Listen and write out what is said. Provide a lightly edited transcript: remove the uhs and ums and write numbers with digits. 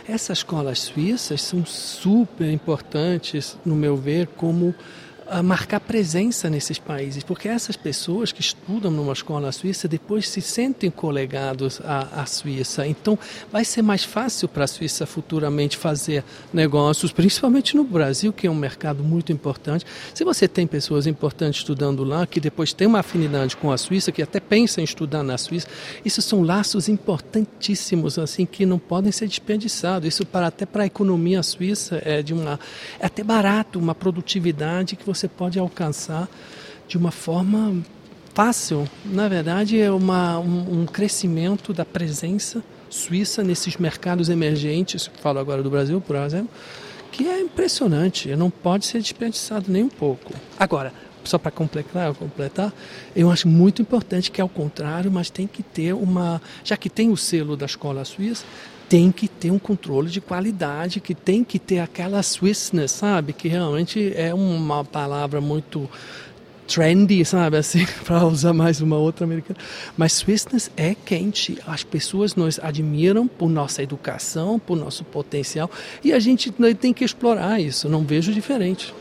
Essas escolas suíças são super importantes, no meu ver, como marcar presença nesses países, porque essas pessoas que estudam numa escola suíça depois se sentem colegados à Suíça. Então, vai ser mais fácil para a Suíça futuramente fazer negócios, principalmente no Brasil, que é um mercado muito importante. Se você tem pessoas importantes estudando lá, que depois têm uma afinidade com a Suíça, que até pensam em estudar na Suíça, isso são laços importantíssimos, assim, que não podem ser desperdiçados. Isso até para a economia suíça é até barato, uma produtividade que você pode alcançar de uma forma fácil. Na verdade, é um crescimento da presença suíça nesses mercados emergentes, falo agora do Brasil, por exemplo, que é impressionante, não pode ser desperdiçado nem um pouco. Agora, só para completar, eu acho muito importante que, ao contrário, mas tem que ter já que tem o selo da escola suíça, tem que ter um controle de qualidade, que tem que ter aquela Swissness, sabe? Que realmente é uma palavra muito trendy, sabe? Assim, para usar mais uma outra americana. Mas Swissness é quente. As pessoas nos admiram por nossa educação, por nosso potencial. E a gente tem que explorar isso. Não vejo diferente.